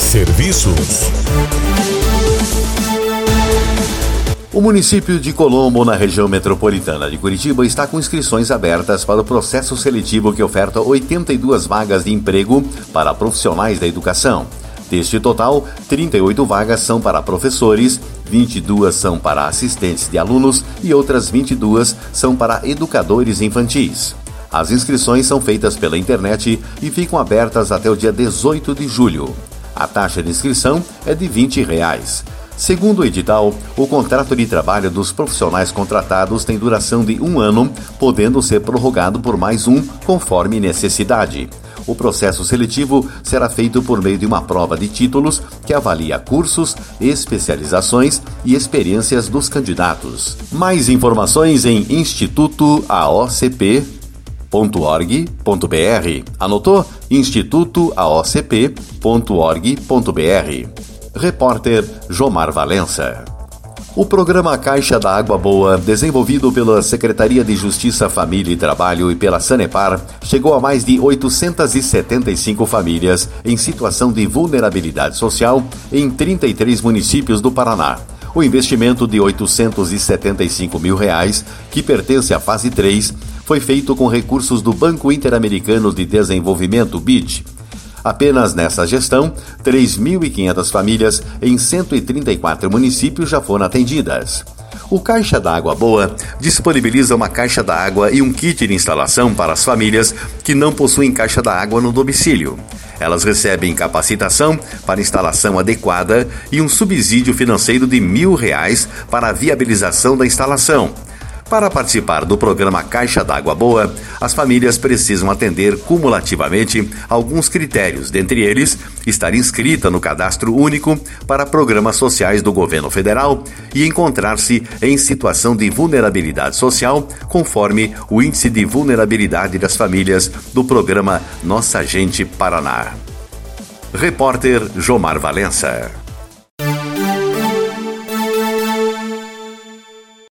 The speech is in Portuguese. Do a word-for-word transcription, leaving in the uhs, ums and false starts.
Serviços. O município de Colombo, na região metropolitana de Curitiba, está com inscrições abertas para o processo seletivo que oferta oitenta e duas vagas de emprego para profissionais da educação. Deste total, trinta e oito vagas são para professores, vinte e duas são para assistentes de alunos e outras vinte e duas são para educadores infantis. As inscrições são feitas pela internet e ficam abertas até o dia dezoito de julho. A taxa de inscrição é de vinte reais. Segundo o edital, o contrato de trabalho dos profissionais contratados tem duração de um ano, podendo ser prorrogado por mais um, conforme necessidade. O processo seletivo será feito por meio de uma prova de títulos que avalia cursos, especializações e experiências dos candidatos. Mais informações em instituto a o c p ponto org ponto b r. Anotou? instituto a o c p ponto org ponto b r. Repórter Jomar Valença. O programa Caixa da Água Boa, desenvolvido pela Secretaria de Justiça, Família e Trabalho e pela Sanepar, chegou a mais de oitocentas e setenta e cinco famílias em situação de vulnerabilidade social em trinta e três municípios do Paraná. O investimento de oitocentos e setenta e cinco mil reais, que pertence à fase três, foi feito com recursos do Banco Interamericano de Desenvolvimento, B I D. Apenas nessa gestão, três mil e quinhentas famílias em cento e trinta e quatro municípios já foram atendidas. O Caixa da Água Boa disponibiliza uma caixa da água e um kit de instalação para as famílias que não possuem caixa da água no domicílio. Elas recebem capacitação para instalação adequada e um subsídio financeiro de mil reais para a viabilização da instalação. Para participar do programa Caixa d'Água Boa, as famílias precisam atender cumulativamente alguns critérios, dentre eles, estar inscrita no Cadastro Único para programas sociais do governo federal e encontrar-se em situação de vulnerabilidade social, conforme o Índice de Vulnerabilidade das Famílias do programa Nossa Gente Paraná. Repórter Jomar Valença.